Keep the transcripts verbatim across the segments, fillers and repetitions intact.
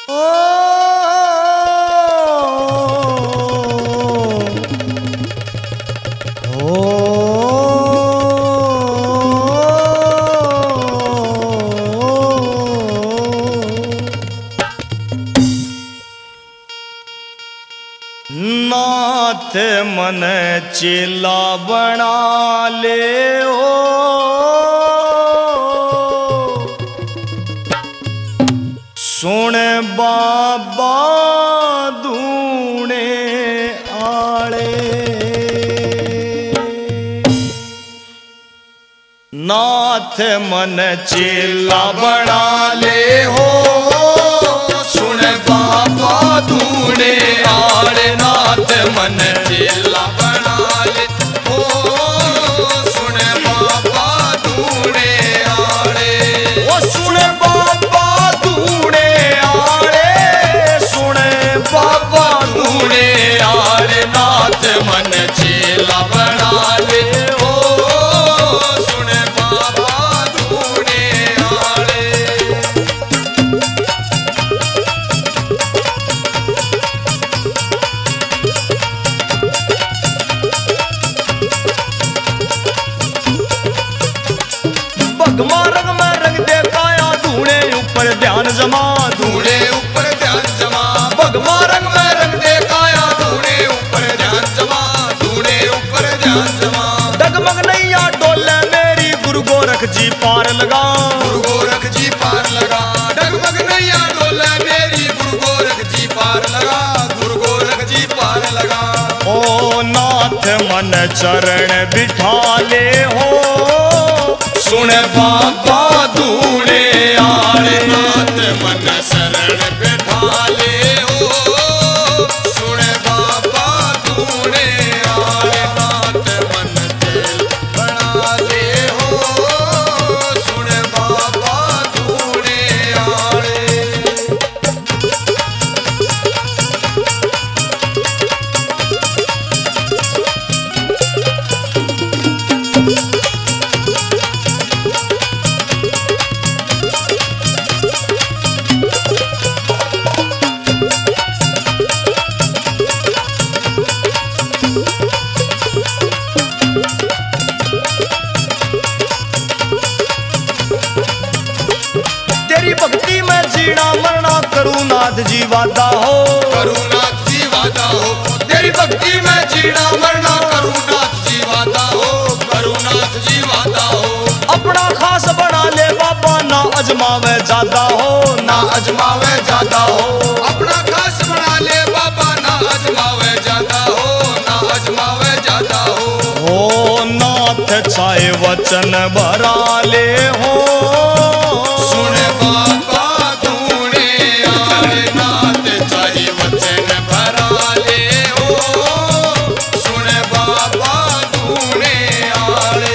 नाथ मन चेला बना ले ओ सुन बाबा दूने आले। नाथ मन चेला बना ले हो सुन बाबा दूने आले। नाथ मन चेला बना ले हो सुन बाबा दूने आले। ओ सुन बाबा दूने आले सुन बाबा दूने आले। नाथ मन चेला बना ले हो सुन बाबा दूने आले। भगमा रंग में रंग दे काया धूणे ऊपर ध्यान जमा धूणे ऊपर ध्यान जमा। भगमा रंग में रंग दे काया धूणे ऊपर ध्यान जमा धूणे ऊपर ध्यान जमा। डगमग नैया डोले मेरी गुरु गोरख जी पार लगा गुरु गोरख जी पार लगा। डगमग नैया डोले मेरी गुरु गोरख जी पार लगा गुरु गोरख जी पार लगा। ओ नाथ मन चरण बिठा ले हो सुन बाबा दूने आले। नाथ मन शरण बिठा ले ओ सुन बाबा दूने आले। नाथ मन चेला बना ले हो सुन बाबा दूने आले। तेरी भक्ति में जीना मरना करुनाथ जी वादा हो करुनाथ जी वादा हो। तेरी भक्ति में जीना मरना करुनाथ जी वादा हो करुनाथ जी वादा हो। अपना खास बना ले बाबा ना अजमावे ज्यादा हो ना अजमावे ज्यादा हो। अपना खास बना ले बाबा ना अजमावे ज्यादा हो ना अजमावे ज्यादा हो। ओ नाथ चाहे वचन भरा ले हो सुन बाबा दूने आले। नाथ चाहे वचन भरा ले हो सुन बाबा दूने आले।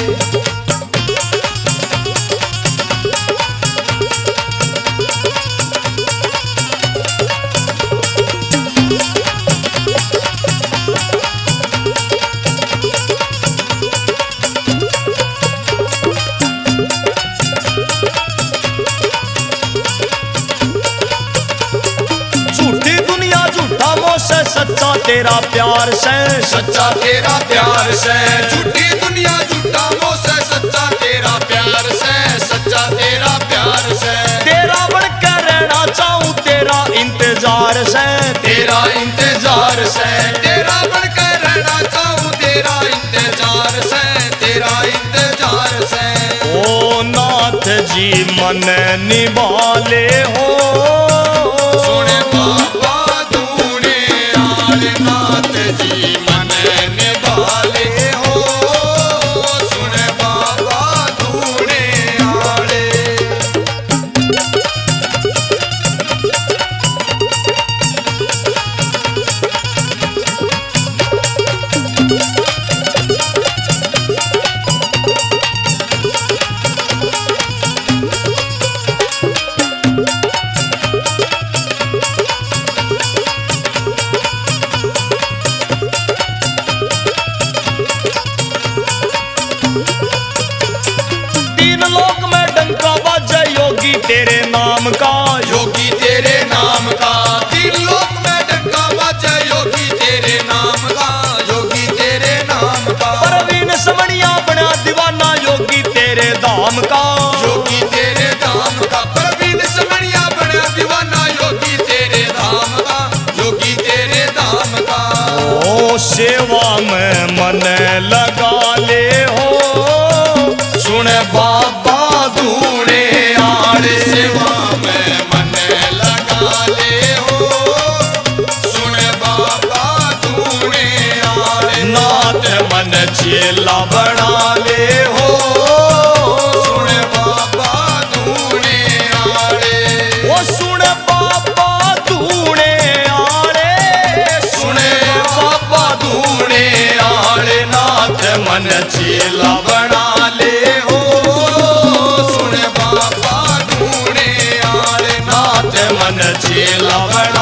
सच्चा तेरा प्यार से सच्चा तेरा प्यार से। झूठी दुनिया झूठा मोह से सच्चा तेरा प्यार से सच्चा तेरा प्यार से। तेरा बन कर रहना चाहूं तेरा इंतजार से तेरा इंतजार से। तेरा बन कर रहना चाहूं तेरा इंतजार से तेरा इंतजार से। ओ नाथ जी मन निभा ले हो सुन बाबा नाथ जी मन निभा ले हो सुन बाबा दूने आले। तेरे नाम का योगी तेरे योगी तेरे धाम का प्रवीण समणिया बना दीवाना योगी तेरे धाम का योगी तेरे धाम का ओ सेवा में मन लगा ले हो सुन बाबा धूणे आड़े सेवा में मन लगा ले हो सुन बाबा धूणे आड़े नाथ मन चेला बना ले हो सुन बाबा धूणे आड़े ओ सुन बाबा धूणे आड़े सुन बाबा धूणे आड़े नाथ मन चेला बना ले हो सुन बाबा धूणे आड़े नाथ मन चेला बना